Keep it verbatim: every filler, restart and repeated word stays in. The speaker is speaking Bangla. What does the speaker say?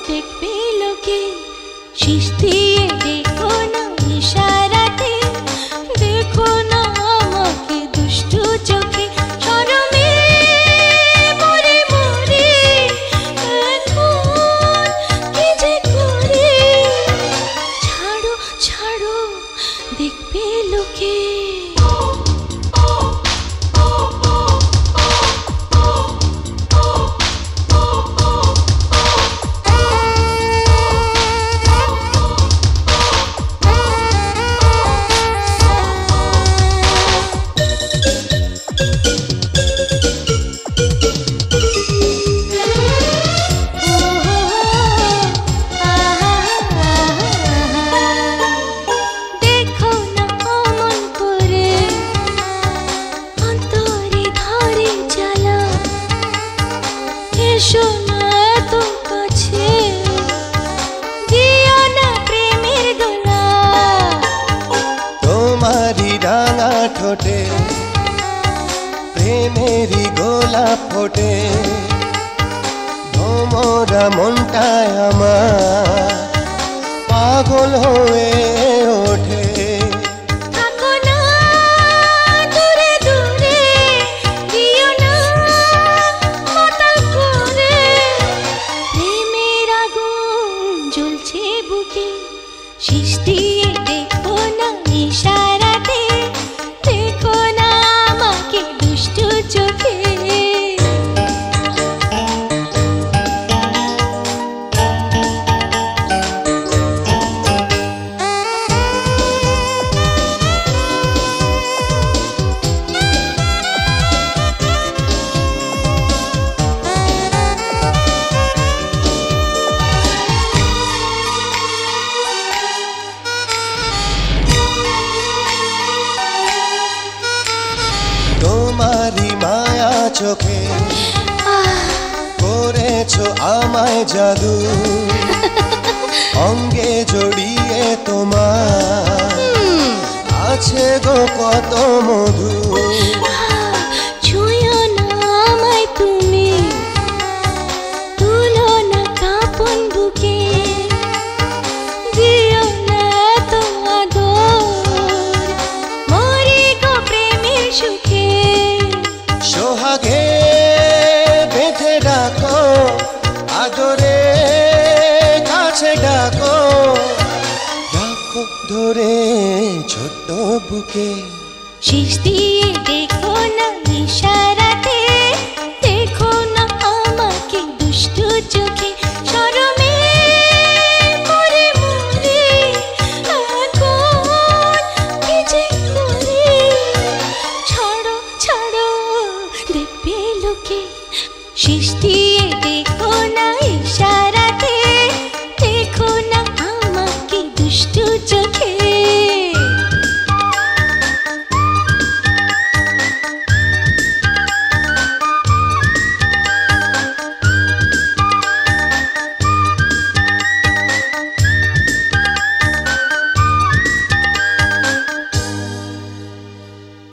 দেখবে লোকে, শীষ দিয়ে দেখো না ইশারাতে, দেখো না আমাকে দুষ্টু চোখে, শরমে মরে মরে এখন কি যে করে। ছাড়ো ছাড়ো দেখবে লোকে। ঠোঁটে প্রেমেরই গোলাপ ফোটে, ভোমরা মনটায় আমার পাগল হয়ে ওঠে। থাকো না দূরে দূরে, দিও না মাতাল করে, প্রেমের আগুন জ্বলছে বুকে, শীষ দিয়ে দেখো না ইশারাতে, দেখো না আমাকে দুষ্টু চোখে। তোমারি মায়া চোখে করেছো আমায় জাদু, অঙ্গে জড়িয়ে তোমার আছে গো কত মধু। ছুঁয়ো না আমায় তুমি, তুলো না কাঁপন বুকে, দিও না তো আদর, মরি গো প্রেমের সুখে। সোহাগে বেঁধে ডাকো, আদরে কাছে ডাকো, রাখো ধরে ছোট্ট বুকে, শীষ দিয়ে দেখো না ইশারা